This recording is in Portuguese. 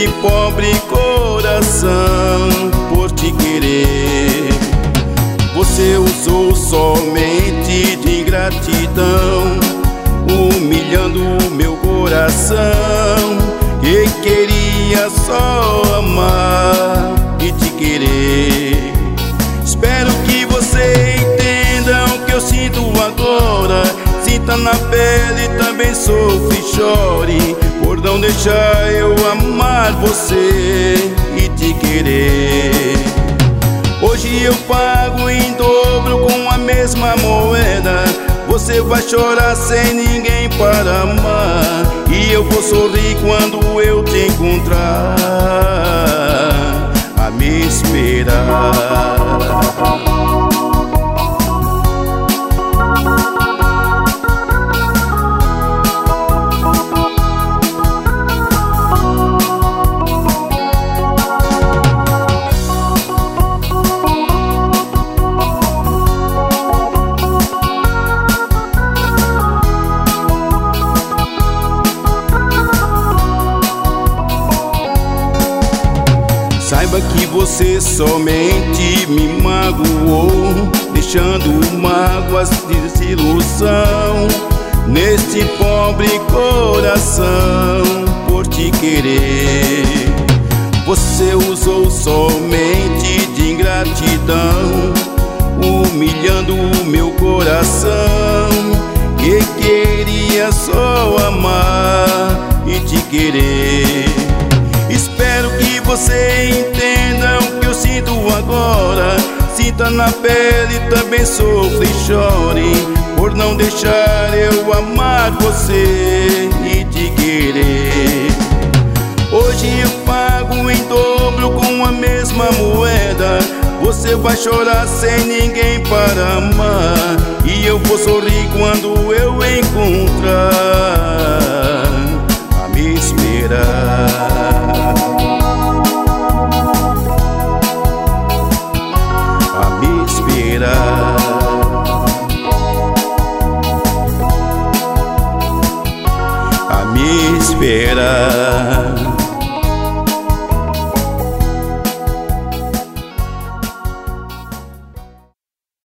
pobre coração por te querer. Você usou somente de ingratidão, humilhando o meu coração, que queria só amar e te querer. Espero que você entenda o que eu sinto agora. Sinta na pele e também sofre e chore, por não deixar eu amar você e te querer. Hoje eu pago em dobro com a mesma moeda. Você vai chorar sem ninguém para amar, e eu vou sorrir quando eu te encontrar, a me esperar. Saiba que você somente me magoou, deixando mágoas de desilusão neste pobre coração por te querer. Você usou somente de ingratidão, humilhando o meu coração, que queria só amar e te querer. Espero que você entenda o que eu sinto agora. Sinta na pele e também sofre e chore, por não deixar eu amar você e te querer. Hoje eu pago em dobro com a mesma moeda. Você vai chorar sem ninguém para amar, e eu vou sorrir quando eu encontrar